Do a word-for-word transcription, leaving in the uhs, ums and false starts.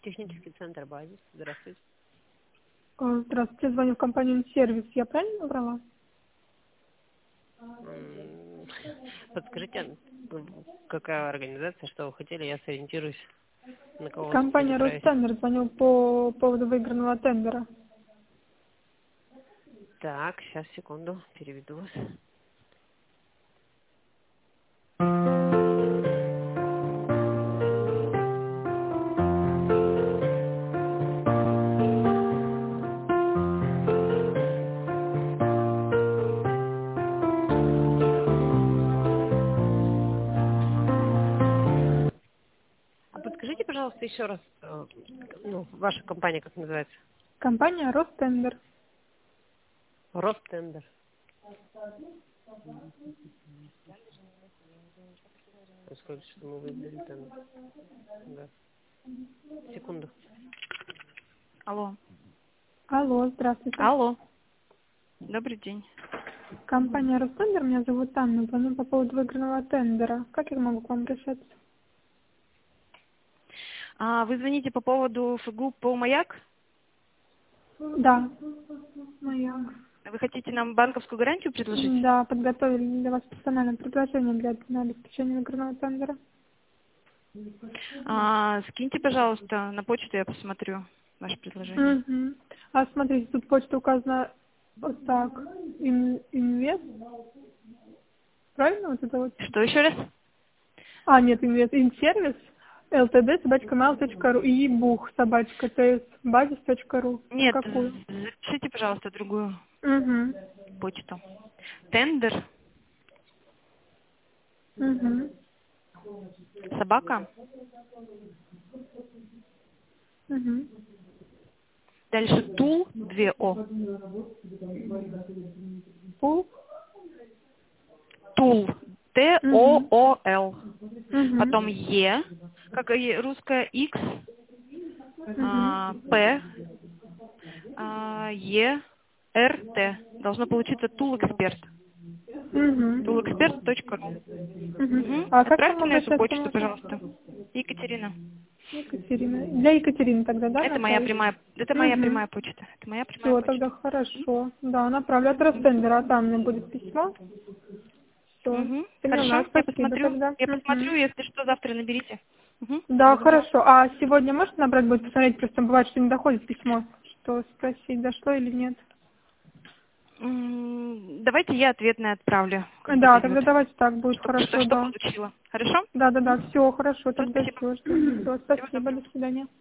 Технический центр «Базис». Здравствуйте. Э, Здравствуйте, звоню в компанию «Сервис». Я правильно набрала? М, Подскажите, какая организация, что вы хотели, я сориентируюсь, на кого вы сейчас Компания направить. «Ростендер», звоню по поводу выигранного тендера. Так, сейчас, секунду, переведу вас. А подскажите, пожалуйста, еще раз, э, ну, ваша компания как называется? Компания «Ростендер». Ростендер. Сколько что мы выиграли тендер? Да. Секунду. Алло. Алло, здравствуйте. Алло. Добрый день. Компания «Ростендер», меня зовут Анна, звоню по поводу выигранного тендера. Как я могу к вам обращаться? А, вы звоните по поводу ФГУ по «Маяк»? Да. Моя. Вы хотите нам банковскую гарантию предложить? Да, подготовили для вас персональное предложение для на обеспечение выигранного тендера. А, скиньте, пожалуйста, на почту, я посмотрю ваше предложение. Угу. А смотрите, тут почта указана вот так. Ин, инвест. Правильно вот это вот? Что еще раз? А, нет, инвест. Инсервис. лтд собачка mail точка ру и бух собачка тс базис точка ру. На Нет, какую? запишите, пожалуйста, другую Угу. почту. Тендер, Угу. собака, Угу. дальше тул, две О. Пул. Тул, Т О О Л. Потом Угу. Е, как и русская, X, а, Угу. П, а, Е, Р, Т. Должно получиться Тул Эксперт. Угу. тулэксперт точка ру. Угу. Угу. А как там Отправьте на эту обращаться почту, можно? пожалуйста. Екатерина. Екатерина. Для Екатерины тогда, да, Это моя направить? прямая, это моя Угу. прямая почта. Это моя прямая Все, тогда почта. хорошо. Да, направлю от Ростендера, а там мне будет письмо. Все. Угу. Поняла, Хорошо, я спасибо посмотрю. тогда. Я Угу. посмотрю, если что, завтра наберите. Угу. Да, хорошо. А сегодня можно набрать будет посмотреть? Просто бывает, что не доходит письмо. Что спросить, дошло или нет? Давайте я ответное отправлю, когда Да, придет. тогда давайте так будет Что, что, хорошо, что да. получила. Хорошо? Да, да, да, все хорошо, Все, тогда спасибо. все. Все, Всего спасибо, доброго. до свидания.